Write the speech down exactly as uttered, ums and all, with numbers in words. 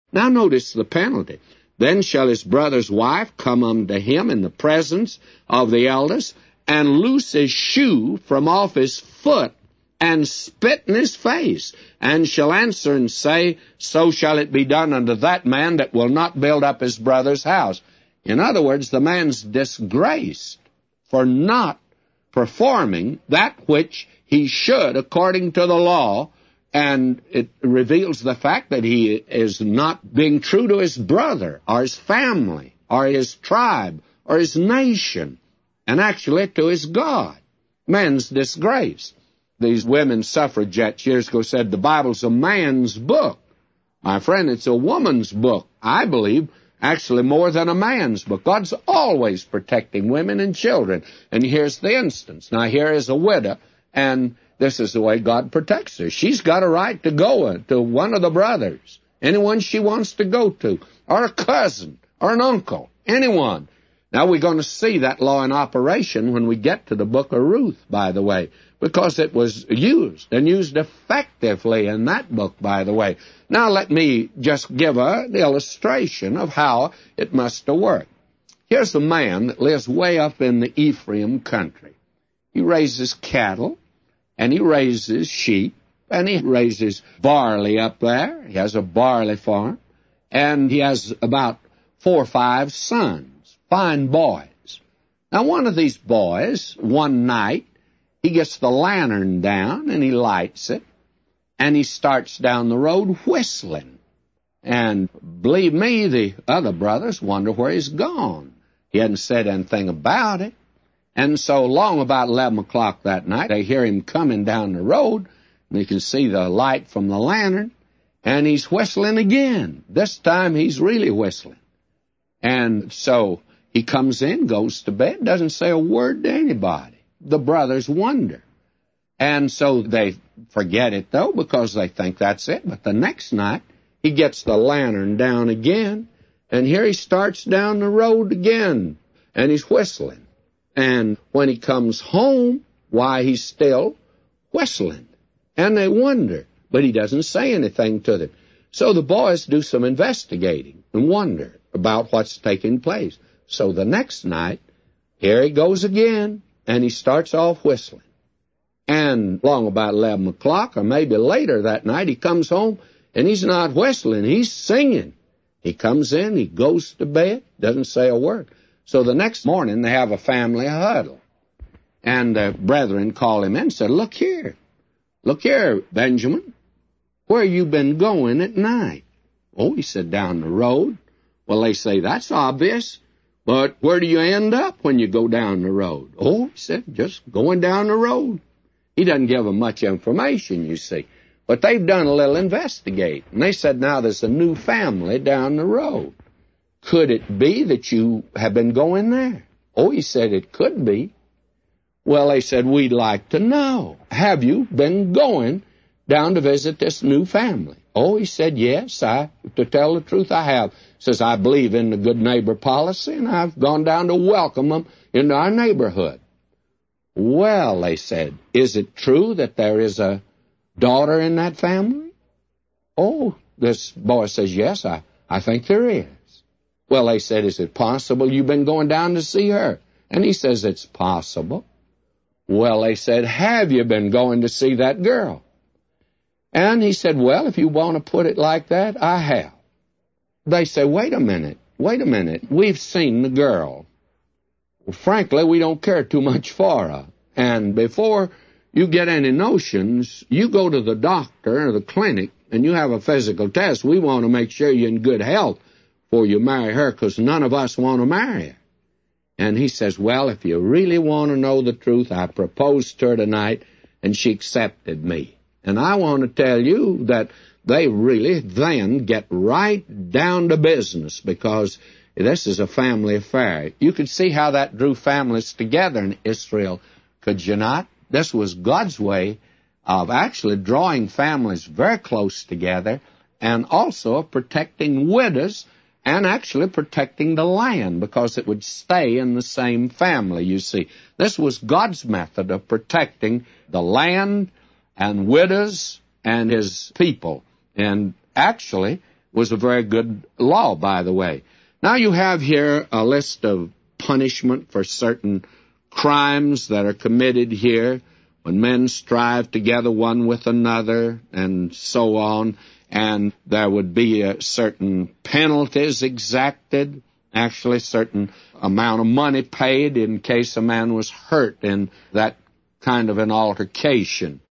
Now notice the penalty. Then shall his brother's wife come unto him in the presence of the elders, and loose his shoe from off his foot, and spit in his face, and shall answer and say, So shall it be done unto that man that will not build up his brother's house. In other words, the man's disgraced for not performing that which he should according to the law, and it reveals the fact that he is not being true to his brother, or his family, or his tribe, or his nation, and actually to his God. Man's disgrace. These women suffragettes years ago said the Bible's a man's book. My friend, it's a woman's book, I believe, actually more than a man's book. God's always protecting women and children. And here's the instance. Now, here is a widow, and this is the way God protects her. She's got a right to go to one of the brothers, anyone she wants to go to, or a cousin, or an uncle, anyone. Now, we're going to see that law in operation when we get to the book of Ruth, by the way, because it was used, and used effectively in that book, by the way. Now, let me just give an illustration of how it must have worked. Here's a man that lives way up in the Ephraim country. He raises cattle, and he raises sheep, and he raises barley up there. He has a barley farm, and he has about four or five sons, fine boys. Now, one of these boys, one night, he gets the lantern down, and he lights it, and he starts down the road whistling. And believe me, the other brothers wonder where he's gone. He hadn't said anything about it. And so long about eleven o'clock that night, they hear him coming down the road, and you can see the light from the lantern, and he's whistling again. This time he's really whistling. And so he comes in, goes to bed, doesn't say a word to anybody. The brothers wonder. And so they forget it, though, because they think that's it. But the next night, he gets the lantern down again, and here he starts down the road again, and he's whistling. And when he comes home, why, he's still whistling. And they wonder, but he doesn't say anything to them. So the boys do some investigating and wonder about what's taking place. So the next night, here he goes again, and he starts off whistling. And long about eleven o'clock, or maybe later that night, he comes home, and he's not whistling, he's singing. He comes in, he goes to bed, doesn't say a word. So the next morning, they have a family huddle. And the brethren call him in and said, Look here, look here, Benjamin, where you been going at night? Oh, he said, down the road. Well, they say, that's obvious. But where do you end up when you go down the road? Oh, he said, just going down the road. He doesn't give them much information, you see. But they've done a little investigating. And they said, now there's a new family down the road. Could it be that you have been going there? Oh, he said, it could be. Well, they said, we'd like to know. Have you been going down to visit this new family? Oh, he said, yes, I, to tell the truth, I have. Says, I believe in the good neighbor policy, and I've gone down to welcome them into our neighborhood. Well, they said, is it true that there is a daughter in that family? Oh, this boy says, yes, I, I think there is. Well, they said, is it possible you've been going down to see her? And he says, it's possible. Well, they said, have you been going to see that girl? And he said, well, if you want to put it like that, I have. They say, wait a minute, wait a minute, we've seen the girl. Well, frankly, we don't care too much for her. And before you get any notions, you go to the doctor or the clinic and you have a physical test. We want to make sure you're in good health before you marry her, because none of us want to marry her. And he says, well, if you really want to know the truth, I proposed to her tonight, and she accepted me. And I want to tell you that they really then get right down to business, because this is a family affair. You could see how that drew families together in Israel, could you not? This was God's way of actually drawing families very close together, and also of protecting widows, and actually protecting the land, because it would stay in the same family, you see. This was God's method of protecting the land and widows and his people. And actually, was a very good law, by the way. Now you have here a list of punishment for certain crimes that are committed here, when men strive together one with another, and so on, and there would be a certain penalties exacted, actually certain amount of money paid in case a man was hurt in that kind of an altercation.